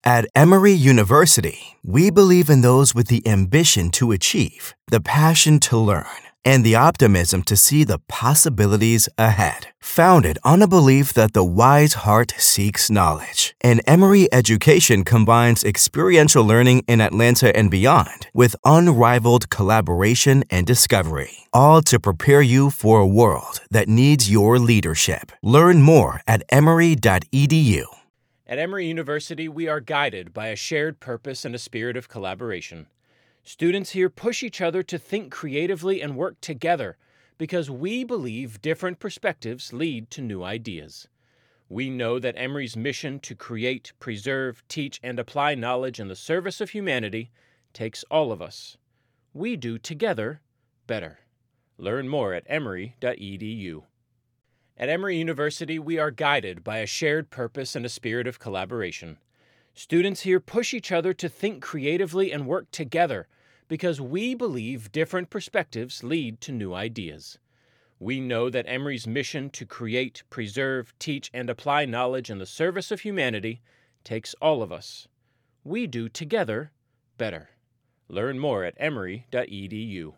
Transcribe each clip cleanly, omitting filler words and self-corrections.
At Emory University, we believe in those with the ambition to achieve, the passion to learn, and the optimism to see the possibilities ahead. Founded on a belief that the wise heart seeks knowledge, and Emory education combines experiential learning in Atlanta and beyond with unrivaled collaboration and discovery, all to prepare you for a world that needs your leadership. Learn more at emory.edu. At Emory University, we are guided by a shared purpose and a spirit of collaboration. Students here push each other to think creatively and work together because we believe different perspectives lead to new ideas. We know that Emory's mission to create, preserve, teach, and apply knowledge in the service of humanity takes all of us. We do together better. Learn more at emory.edu. At Emory University, we are guided by a shared purpose and a spirit of collaboration. Students here push each other to think creatively and work together because we believe different perspectives lead to new ideas. We know that Emory's mission to create, preserve, teach, and apply knowledge in the service of humanity takes all of us. We do together better. Learn more at emory.edu.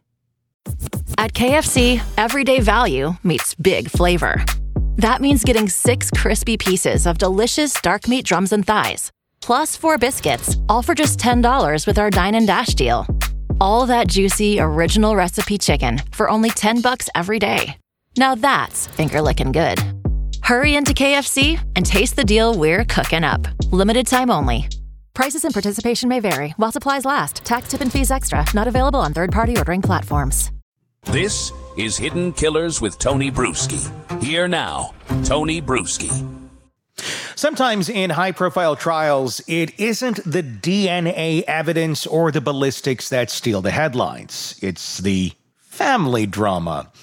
At KFC, everyday value meets big flavor. That means getting 6 crispy pieces of delicious dark meat drums and thighs, plus 4 biscuits, all for just $10 with our Dine and Dash deal. All that juicy, original recipe chicken for only $10 every day. Now that's finger-licking good. Hurry into KFC and taste the deal we're cooking up. Limited time only. Prices and participation may vary while supplies last. Tax, tip, and fees extra. Not available on third-party ordering platforms. This is Hidden Killers with Tony Bruschi. Here now, Tony Bruschi. Sometimes in high-profile trials, it isn't the DNA evidence or the ballistics that steal the headlines. It's the family drama.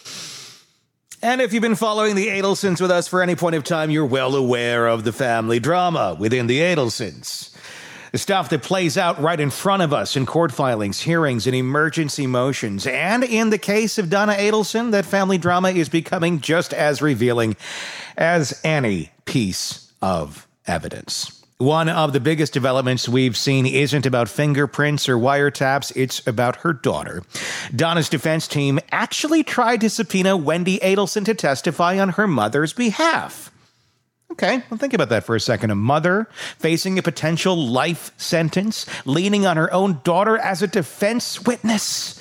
And if you've been following the Adelsons with us for any point of time, you're well aware of the family drama within the Adelsons. The stuff that plays out right in front of us in court filings, hearings, and emergency motions. And in the case of Donna Adelson, that family drama is becoming just as revealing as any piece of evidence. One of the biggest developments we've seen isn't about fingerprints or wiretaps, it's about her daughter. Donna's defense team actually tried to subpoena Wendy Adelson to testify on her mother's behalf. Okay, well, think about that for a second. A mother facing a potential life sentence, leaning on her own daughter as a defense witness.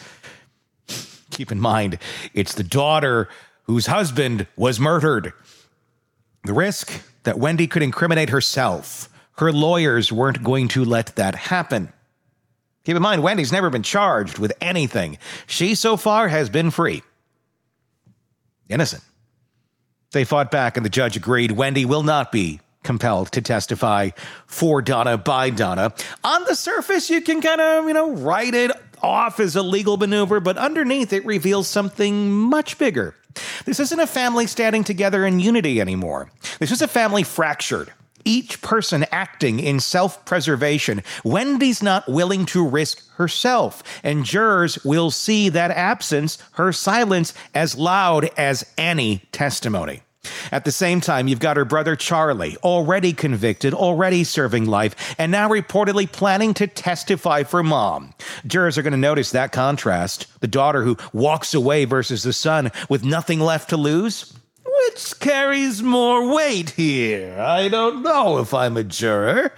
Keep in mind, it's the daughter whose husband was murdered. The risk that Wendy could incriminate herself. Her lawyers weren't going to let that happen. Keep in mind, Wendy's never been charged with anything. She so far has been free. Innocent. They fought back and the judge agreed Wendy will not be compelled to testify for Donna by Donna. On the surface, you can kind of, write it off as a legal maneuver, but underneath it reveals something much bigger. This isn't a family standing together in unity anymore. This is a family fractured. Each person acting in self-preservation. Wendy's not willing to risk herself, and jurors will see that absence, her silence, as loud as any testimony. At the same time, you've got her brother Charlie, already convicted, already serving life, and now reportedly planning to testify for mom. Jurors are going to notice that contrast. The daughter who walks away versus the son with nothing left to lose. Which carries more weight here? I don't know if I'm a juror.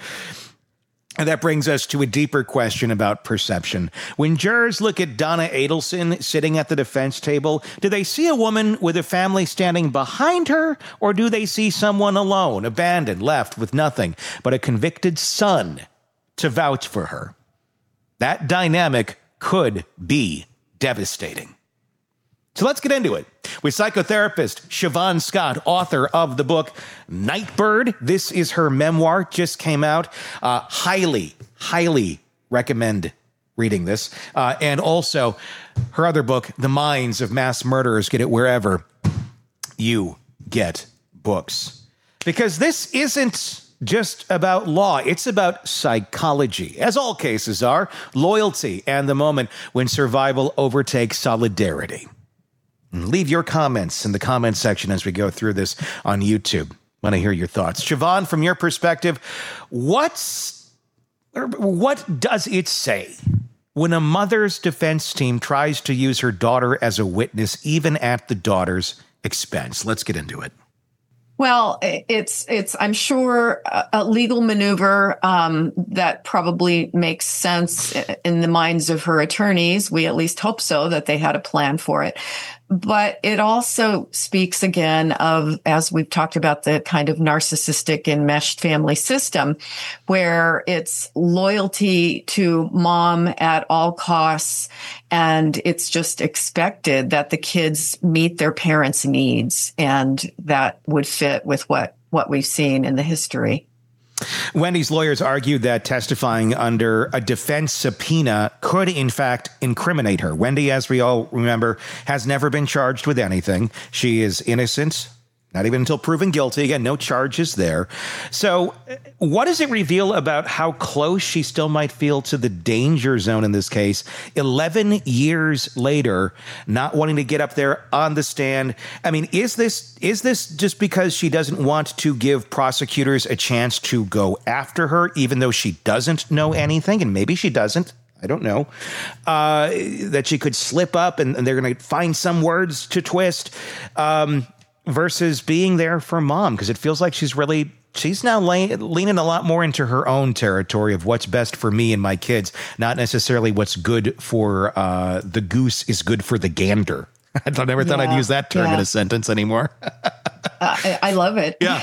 And that brings us to a deeper question about perception. When jurors look at Donna Adelson sitting at the defense table, do they see a woman with a family standing behind her, or do they see someone alone, abandoned, left with nothing but a convicted son to vouch for her? That dynamic could be devastating. So let's get into it with psychotherapist Siobhan Scott, author of the book Nightbird. This is her memoir, just came out. Highly recommend reading this. And also her other book, The Minds of Mass Murderers. Get it wherever you get books. Because this isn't just about law. It's about psychology, as all cases are, loyalty, and the moment when survival overtakes solidarity. Leave your comments in the comments section as we go through this on YouTube. Want to hear your thoughts. Siobhan, from your perspective, what's what does it say when a mother's defense team tries to use her daughter as a witness, even at the daughter's expense? Let's get into it. Well, it's I'm sure a legal maneuver that probably makes sense in the minds of her attorneys. We at least hope so, that they had a plan for it. But it also speaks again of, as we've talked about, the kind of narcissistic enmeshed family system where it's loyalty to mom at all costs. And it's just expected that the kids meet their parents' needs. And that would fit with what we've seen in the history. Wendy's lawyers argued that testifying under a defense subpoena could, in fact, incriminate her. Wendy, as we all remember, has never been charged with anything. She is innocent, not even until proven guilty. Again, no charges there. So what does it reveal about how close she still might feel to the danger zone in this case? 11 years later, not wanting to get up there on the stand. I mean, is this just because she doesn't want to give prosecutors a chance to go after her, even though she doesn't know anything? And maybe she doesn't. I don't know, that she could slip up and they're going to find some words to twist. Versus being there for mom, because it feels like she's now leaning a lot more into her own territory of what's best for me and my kids, not necessarily what's good for the goose is good for the gander. I never thought I'd use that term in a sentence anymore. I love it. Yeah.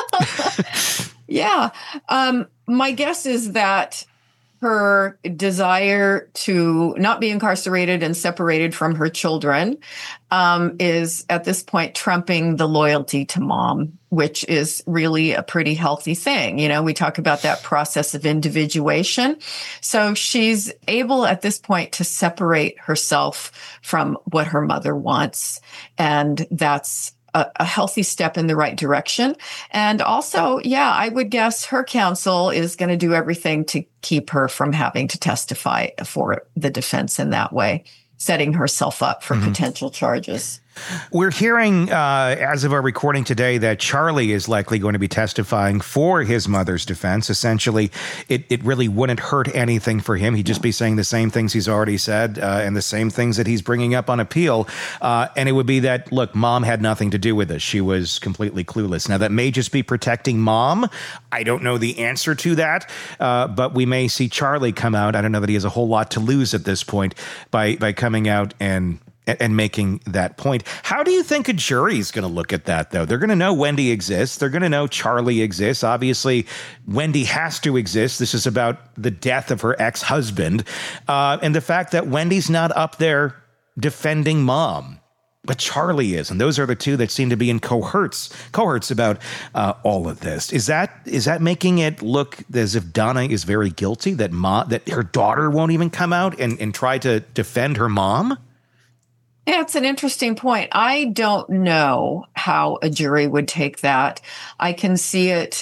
Yeah. My guess is that her desire to not be incarcerated and separated from her children is at this point trumping the loyalty to mom, which is really a pretty healthy thing. You know, we talk about that process of individuation. So she's able at this point to separate herself from what her mother wants. And that's a healthy step in the right direction. And also, I would guess her counsel is going to do everything to keep her from having to testify for the defense in that way, setting herself up for potential charges. We're hearing, as of our recording today, that Charlie is likely going to be testifying for his mother's defense. Essentially, it really wouldn't hurt anything for him. He'd just be saying the same things he's already said and the same things that he's bringing up on appeal. And it would be that, look, mom had nothing to do with this. She was completely clueless. Now, that may just be protecting mom. I don't know the answer to that, but we may see Charlie come out. I don't know that he has a whole lot to lose at this point by coming out and making that point. How do you think a jury is going to look at that, though? They're going to know Wendy exists. They're going to know Charlie exists. Obviously, Wendy has to exist. This is about the death of her ex-husband. And the fact that Wendy's not up there defending mom, but Charlie is. And those are the two that seem to be in cohorts about all of this. Is that making it look as if Donna is very guilty, that her daughter won't even come out and try to defend her mom? Yeah, it's an interesting point. I don't know how a jury would take that. I can see it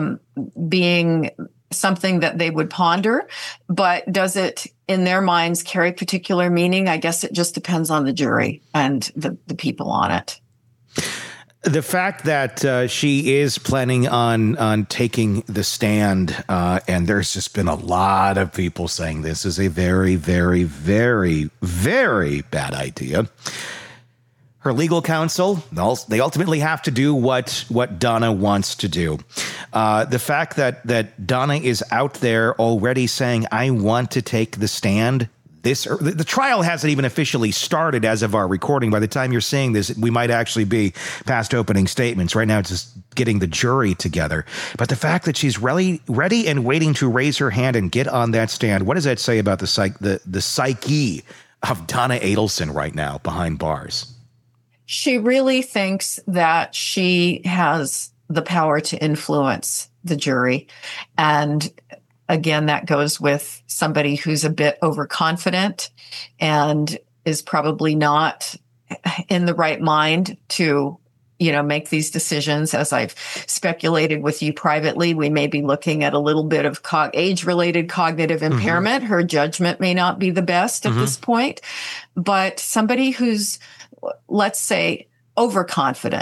being something that they would ponder, but does it, in their minds, carry particular meaning? I guess it just depends on the jury and the people on it. The fact that she is planning on taking the stand, and there's just been a lot of people saying this is a very, very, very, very bad idea. Her legal counsel, they ultimately have to do what Donna wants to do. The fact that Donna is out there already saying, I want to take the stand, the trial hasn't even officially started as of our recording. By the time you're seeing this, we might actually be past opening statements. Right now, it's just getting the jury together. But the fact that she's ready and waiting to raise her hand and get on that stand, what does that say about the psyche of Donna Adelson right now behind bars? She really thinks that she has the power to influence the jury. And again, that goes with somebody who's a bit overconfident and is probably not in the right mind to, make these decisions. As I've speculated with you privately, we may be looking at a little bit of age-related cognitive impairment. Her judgment may not be the best at this point, but somebody who's, let's say, overconfident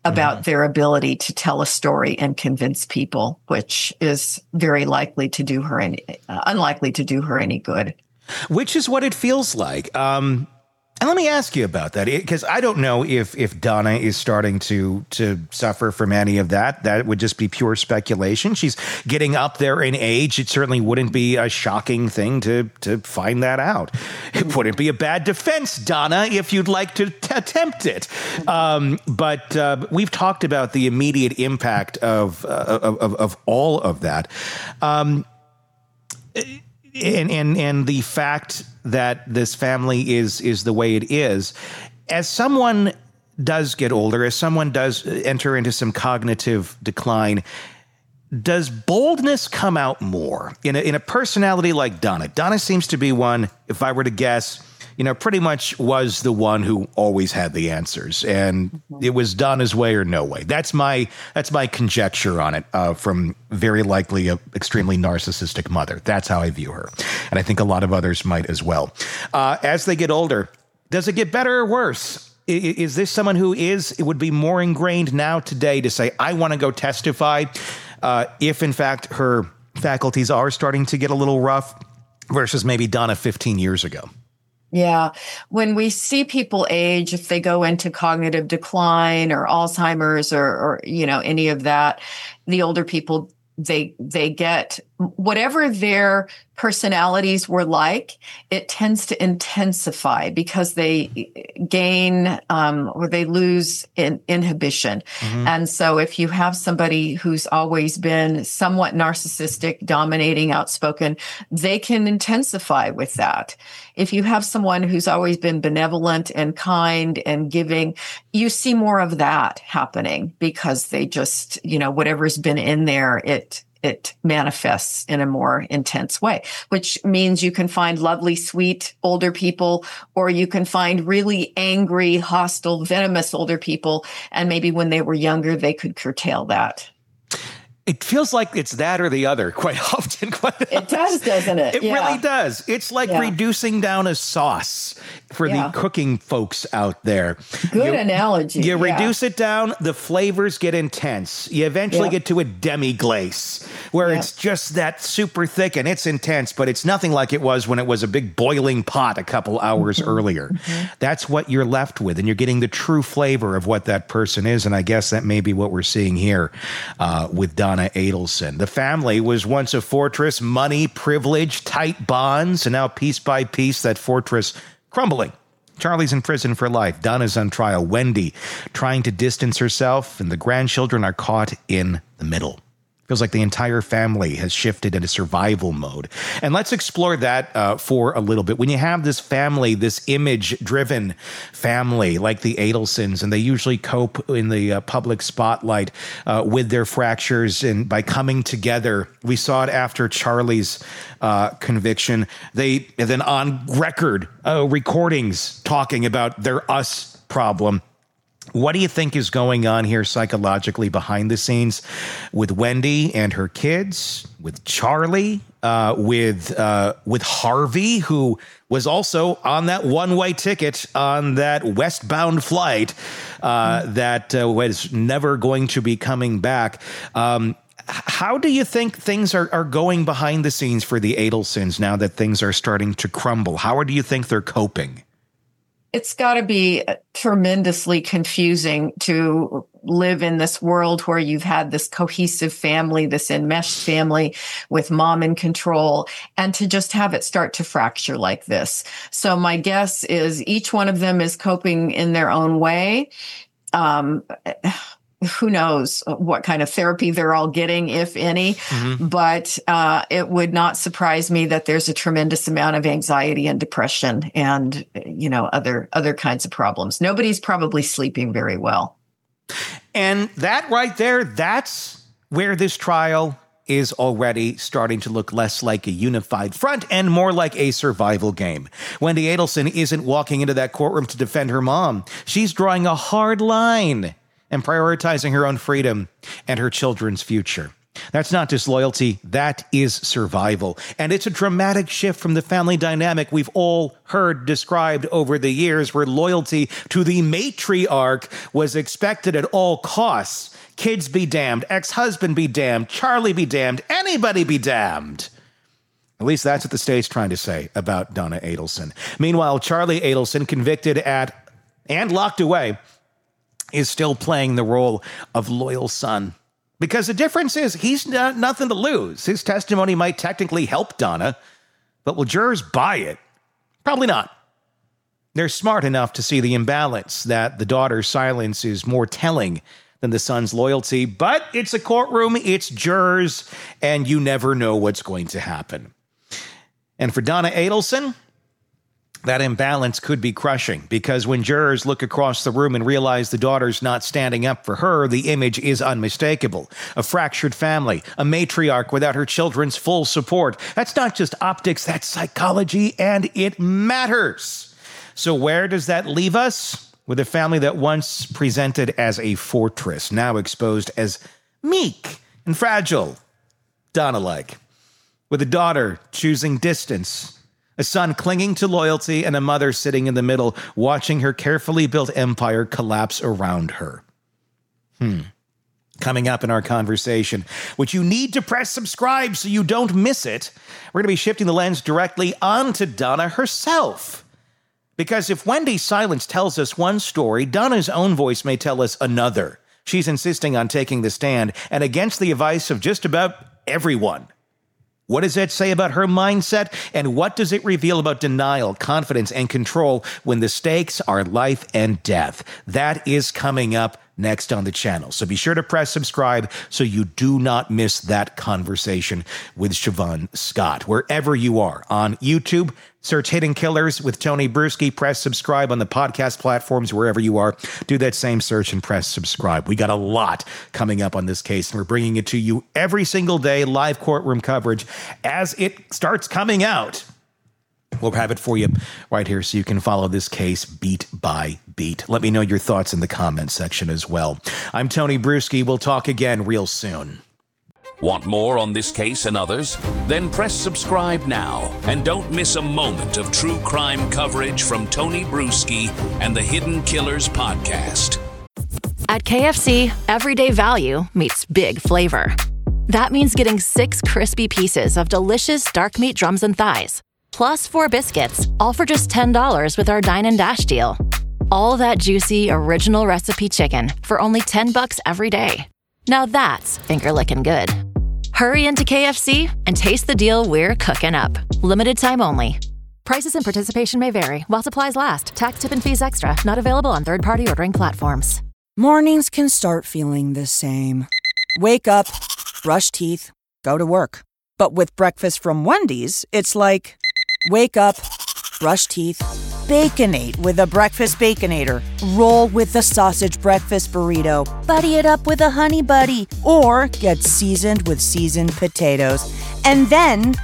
about their ability to tell a story and convince people, which is very likely to do her unlikely to do her any good. Which is what it feels like. And let me ask you about that, because I don't know if Donna is starting to suffer from any of that. That would just be pure speculation. She's getting up there in age. It certainly wouldn't be a shocking thing to find that out. It wouldn't be a bad defense, Donna, if you'd like to attempt it. But we've talked about the immediate impact of all of that. And the fact that this family is the way it is, as someone does get older, as someone does enter into some cognitive decline, does boldness come out more in a personality like Donna? Donna seems to be one, if I were to guess, pretty much was the one who always had the answers, and it was Donna's way or no way. That's my conjecture on it, from very likely a extremely narcissistic mother. That's how I view her, and I think a lot of others might as well. As they get older, does it get better or worse? Is this someone who would be more ingrained now today to say, I want to go testify, if in fact her faculties are starting to get a little rough, versus maybe Donna 15 years ago? Yeah. When we see people age, if they go into cognitive decline or Alzheimer's or any of that, the older people, they get whatever their personalities were like, it tends to intensify because they gain or they lose inhibition. And so if you have somebody who's always been somewhat narcissistic, dominating, outspoken, they can intensify with that. If you have someone who's always been benevolent and kind and giving, you see more of that happening because they just, whatever's been in there, it manifests in a more intense way, which means you can find lovely, sweet older people, or you can find really angry, hostile, venomous older people. And maybe when they were younger, they could curtail that. It feels like it's that or the other quite often. It does, doesn't it? It really does. It's like reducing down a sauce for the cooking folks out there. Good analogy. You reduce it down, the flavors get intense. You eventually get to a demi-glace where it's just that super thick and it's intense, but it's nothing like it was when it was a big boiling pot a couple hours earlier. That's what you're left with, and you're getting the true flavor of what that person is, and I guess that may be what we're seeing here with Donna Adelson. The family was once a fortress, money, privilege, tight bonds, and now piece by piece that fortress crumbling. Charlie's in prison for life. Donna's on trial. Wendy trying to distance herself, and the grandchildren are caught in the middle. Feels like the entire family has shifted into survival mode. And let's explore that for a little bit. When you have this family, this image-driven family like the Adelsons, and they usually cope in the public spotlight with their fractures and by coming together. We saw it after Charlie's conviction. They then on record recordings talking about their us problem. What do you think is going on here psychologically behind the scenes with Wendy and her kids, with Charlie, with Harvey, who was also on that one-way ticket on that westbound flight that was never going to be coming back? How do you think things are going behind the scenes for the Adelsons now that things are starting to crumble? How do you think they're coping? It's got to be tremendously confusing to live in this world where you've had this cohesive family, this enmeshed family with mom in control, and to just have it start to fracture like this. So my guess is each one of them is coping in their own way. Who knows what kind of therapy they're all getting, if any, but it would not surprise me that there's a tremendous amount of anxiety and depression and, other kinds of problems. Nobody's probably sleeping very well. And that right there, that's where this trial is already starting to look less like a unified front and more like a survival game. Wendy Adelson isn't walking into that courtroom to defend her mom. She's drawing a hard line and prioritizing her own freedom and her children's future. That's not disloyalty, that is survival. And it's a dramatic shift from the family dynamic we've all heard described over the years, where loyalty to the matriarch was expected at all costs. Kids be damned, ex-husband be damned, Charlie be damned, anybody be damned. At least that's what the state's trying to say about Donna Adelson. Meanwhile, Charlie Adelson, convicted at and locked away, is still playing the role of loyal son. Because the difference is he's got nothing to lose. His testimony might technically help Donna, but will jurors buy it? Probably not. They're smart enough to see the imbalance, that the daughter's silence is more telling than the son's loyalty, but it's a courtroom, it's jurors, and you never know what's going to happen. And for Donna Adelson, that imbalance could be crushing, because when jurors look across the room and realize the daughter's not standing up for her, the image is unmistakable. A fractured family, a matriarch without her children's full support. That's not just optics, that's psychology, and it matters. So where does that leave us? With a family that once presented as a fortress, now exposed as meek and fragile, Donna-like. With a daughter choosing distance, a son clinging to loyalty, and a mother sitting in the middle, watching her carefully built empire collapse around her. Coming up in our conversation, which you need to press subscribe so you don't miss it, we're going to be shifting the lens directly onto Donna herself. Because if Wendy's silence tells us one story, Donna's own voice may tell us another. She's insisting on taking the stand, and against the advice of just about everyone. What does that say about her mindset? And what does it reveal about denial, confidence, and control when the stakes are life and death? That is coming up next on the channel. So be sure to press subscribe so you do not miss that conversation with Siobhan Scott. Wherever you are, on YouTube, search Hidden Killers with Tony Brueski. Press subscribe on the podcast platforms wherever you are. Do that same search and press subscribe. We got a lot coming up on this case, and we're bringing it to you every single day, live courtroom coverage as it starts coming out. We'll have it for you right here so you can follow this case beat by beat. Let me know your thoughts in the comments section as well. I'm Tony Brueski. We'll talk again real soon. Want more on this case and others? Then press subscribe now and don't miss a moment of true crime coverage from Tony Brueski and the Hidden Killers podcast. At KFC, everyday value meets big flavor. That means getting 6 crispy pieces of delicious dark meat drums and thighs, plus 4 biscuits, all for just $10 with our Dine and Dash deal. All that juicy, original recipe chicken for only $10 every day. Now that's finger-licking good. Hurry into KFC and taste the deal we're cooking up. Limited time only. Prices and participation may vary while supplies last. Tax, tip, and fees extra. Not available on third-party ordering platforms. Mornings can start feeling the same. Wake up, brush teeth, go to work. But with breakfast from Wendy's, it's like, wake up, brush teeth, Baconate with a breakfast Baconator. Roll with the sausage breakfast burrito. Buddy it up with a honey buddy. Or get seasoned with seasoned potatoes. And then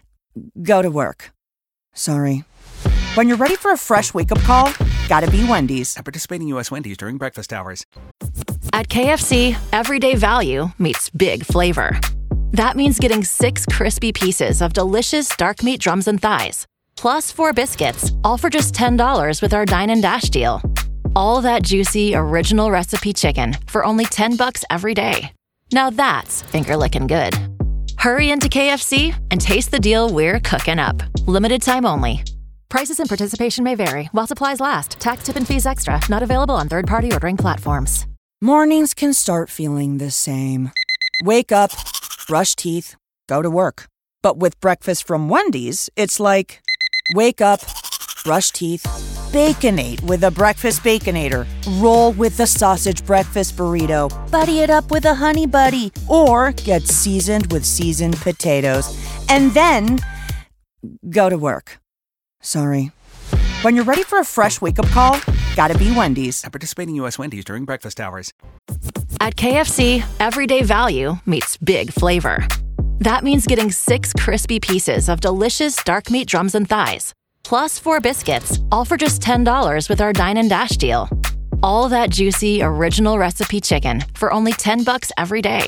go to work. Sorry. When you're ready for a fresh wake-up call, gotta be Wendy's. At participating U.S. Wendy's during breakfast hours. At KFC, everyday value meets big flavor. That means getting 6 crispy pieces of delicious dark meat drums and thighs, plus 4 biscuits, all for just $10 with our Dine and Dash deal. All that juicy, original recipe chicken for only $10 every day. Now that's finger-licking good. Hurry into KFC and taste the deal we're cooking up. Limited time only. Prices and participation may vary while supplies last. Tax, tip, and fees extra. Not available on third-party ordering platforms. Mornings can start feeling the same. Wake up, brush teeth, go to work. But with breakfast from Wendy's, it's like, wake up, brush teeth, Baconate with a breakfast Baconator. Roll with the sausage breakfast burrito. Buddy it up with a honey buddy. Or get seasoned with seasoned potatoes. And then go to work. Sorry. When you're ready for a fresh wake-up call, gotta be Wendy's. At participating U.S. Wendy's during breakfast hours. At KFC, everyday value meets big flavor. That means getting 6 crispy pieces of delicious dark meat drums and thighs, plus 4 biscuits, all for just $10 with our Dine and Dash deal. All that juicy, original recipe chicken for only $10 every day.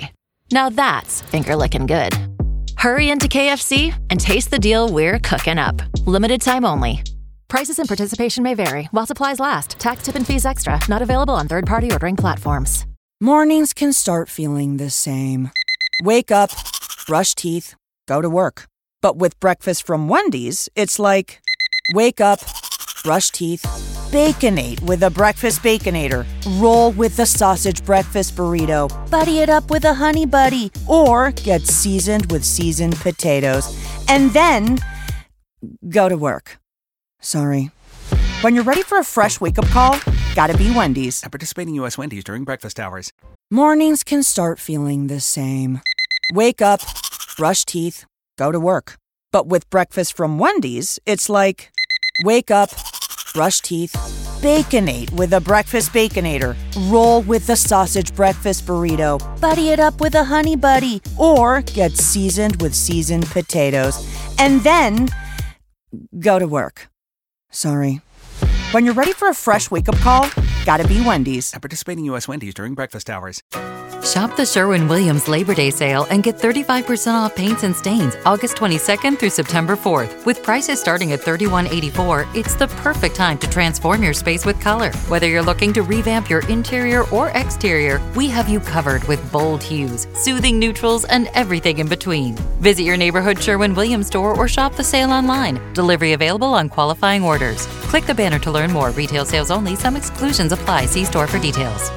Now that's finger-licking good. Hurry into KFC and taste the deal we're cooking up. Limited time only. Prices and participation may vary while supplies last. Tax, tip, and fees extra. Not available on third-party ordering platforms. Mornings can start feeling the same. Wake up, brush teeth, go to work. But with breakfast from Wendy's, it's like, wake up, brush teeth, Baconate with a breakfast Baconator. Roll with the sausage breakfast burrito. Buddy it up with a honey buddy. Or get seasoned with seasoned potatoes. And then go to work. Sorry. When you're ready for a fresh wake-up call, gotta be Wendy's. At participating U.S. Wendy's during breakfast hours. Mornings can start feeling the same. Wake up, brush teeth, go to work. But with breakfast from Wendy's, it's like, wake up, brush teeth, Baconate with a breakfast Baconator. Roll with the sausage breakfast burrito. Buddy it up with a honey buddy. Or get seasoned with seasoned potatoes. And then go to work. Sorry. When you're ready for a fresh wake-up call, gotta be Wendy's. At participating U.S. Wendy's during breakfast hours. Shop the Sherwin-Williams Labor Day sale and get 35% off paints and stains August 22nd through September 4th. With prices starting at $31.84, it's the perfect time to transform your space with color. Whether you're looking to revamp your interior or exterior, we have you covered with bold hues, soothing neutrals, and everything in between. Visit your neighborhood Sherwin-Williams store or shop the sale online. Delivery available on qualifying orders. Click the banner to learn more. Retail sales only. Some exclusions apply. See store for details.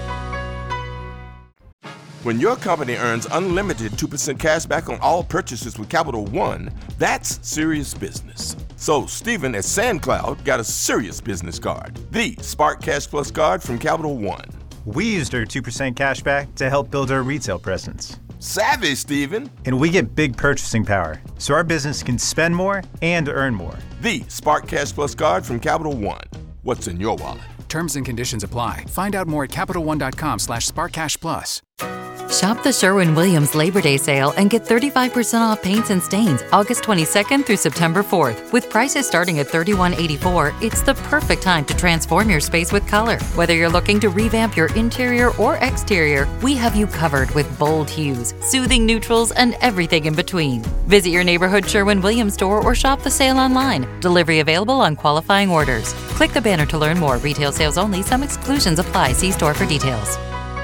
When your company earns unlimited 2% cash back on all purchases with Capital One, that's serious business. So Stephen at SandCloud got a serious business card, the Spark Cash Plus card from Capital One. We used our 2% cash back to help build our retail presence. Savvy, Stephen. And we get big purchasing power, so our business can spend more and earn more. The Spark Cash Plus card from Capital One. What's in your wallet? Terms and conditions apply. Find out more at CapitalOne.com/SparkCashPlus. Shop the Sherwin-Williams Labor Day sale and get 35% off paints and stains August 22nd through September 4th. With prices starting at $31.84, it's the perfect time to transform your space with color. Whether you're looking to revamp your interior or exterior, we have you covered with bold hues, soothing neutrals, and everything in between. Visit your neighborhood Sherwin-Williams store or shop the sale online. Delivery available on qualifying orders. Click the banner to learn more. Retail sales only. Some exclusions apply. See store for details.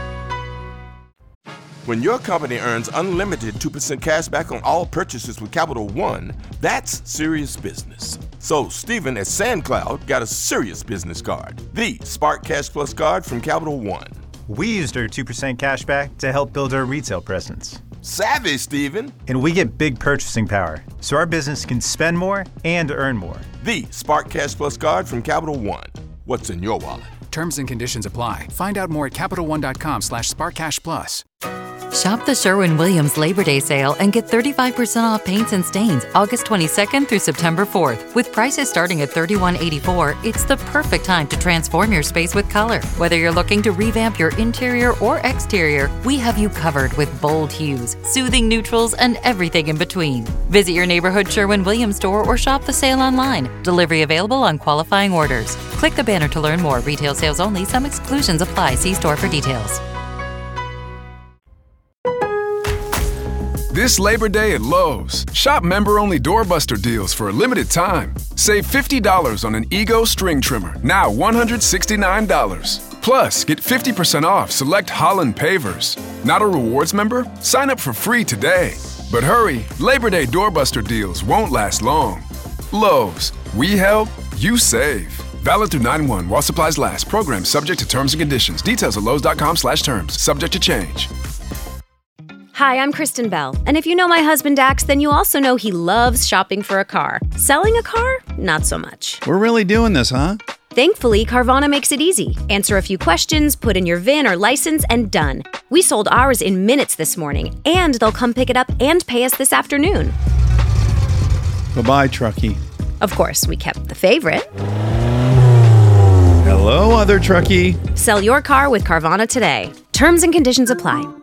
When your company earns unlimited 2% cash back on all purchases with Capital One, that's serious business. So Stephen at SandCloud got a serious business card, the Spark Cash Plus card from Capital One. We used our 2% cash back to help build our retail presence. Savvy, Stephen. And we get big purchasing power, so our business can spend more and earn more. The Spark Cash Plus card from Capital One. What's in your wallet? Terms and conditions apply. Find out more at CapitalOne.com/SparkCashPlus. Shop the Sherwin-Williams Labor Day sale and get 35% off paints and stains August 22nd through September 4th. With prices starting at $31.84, it's the perfect time to transform your space with color. Whether you're looking to revamp your interior or exterior, we have you covered with bold hues, soothing neutrals, and everything in between. Visit your neighborhood Sherwin-Williams store or shop the sale online. Delivery available on qualifying orders. Click the banner to learn more. Retail sales only. Some exclusions apply. See store for details. This Labor Day at Lowe's, shop member-only doorbuster deals for a limited time. Save $50 on an Ego string trimmer, now $169. Plus, get 50% off select Holland pavers. Not a rewards member? Sign up for free today. But hurry, Labor Day doorbuster deals won't last long. Lowe's, we help, you save. Valid through 9/1 while supplies last. Program subject to terms and conditions. Details at lowes.com/terms. Subject to change. Hi, I'm Kristen Bell, and if you know my husband Dax, then you also know he loves shopping for a car. Selling a car? Not so much. We're really doing this, huh? Thankfully, Carvana makes it easy. Answer a few questions, put in your VIN or license, and done. We sold ours in minutes this morning, and they'll come pick it up and pay us this afternoon. Bye-bye, Truckee. Of course, we kept the favorite. Hello, other Truckee. Sell your car with Carvana today. Terms and conditions apply.